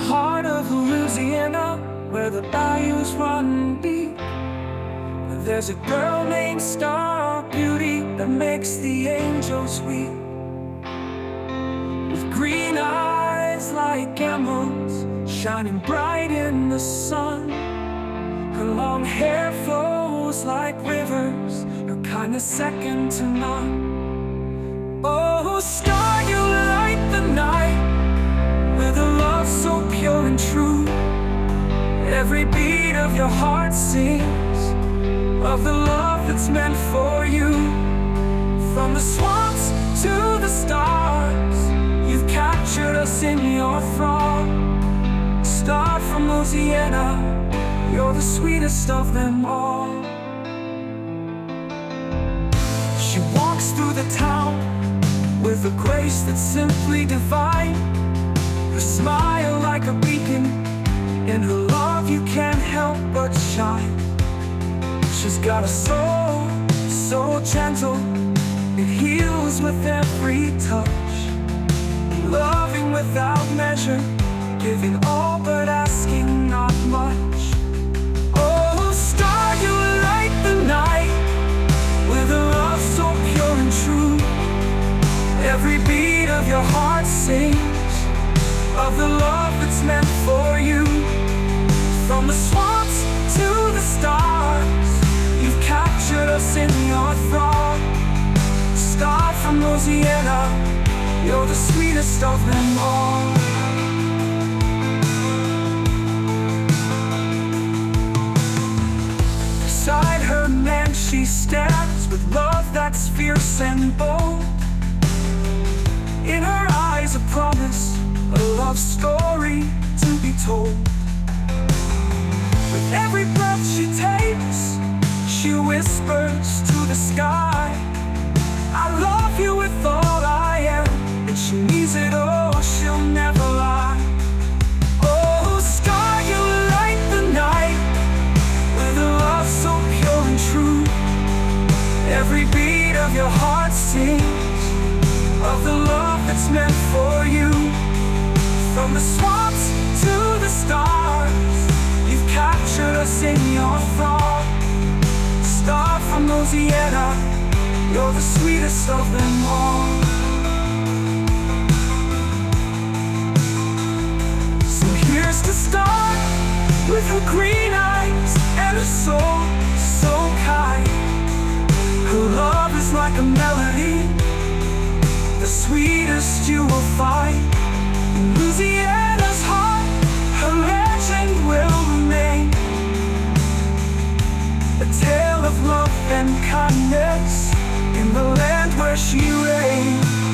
heart of Louisiana, where the bayous run deep, there's a girl named Star Beauty that makes the angels weep. With green eyes like emeralds, shining bright in the sun, her long hair flows like rivers, her kindness second to none. Oh, star, you light the night with a love so pure and true. Every beat of your heart sings of the love that's meant for you. From the swamps to the stars, you've captured us in your thrall. Star from Louisiana, you're the sweetest of them all. She walks through the town with a grace that's simply divine. Her smile like a beacon, in her love you can't help but shine. She's got a soul so gentle, it heals with every touch. Loving without measure, giving all but asking not much. Oh, star, you light the night with a love so pure and true. Every beat of your heart sings of the love that's meant for you. From the swamps to the stars, you've captured us in your thrall. Star from Louisiana, you're the sweetest of them all. Beside her man she stands with love that's fierce and bold. In her eyes a promise, a love story to be told. With every breath she takes, she whispers to the sky, I love you with all I am, and she means it all, she'll never lie. Oh, star, you light the night with a love so pure and true. Every beat of your heart sings of the love that's meant for you. From the swamps to the stars, you've captured us in your thrall. Star from Louisiana, you're the sweetest of them all. So here's the star with her green eyes and a soul so kind. Her love is like a melody, the sweetest you will find. In Louisiana's heart, her legend will remain, a tale of love and kindness in the land where she reigns.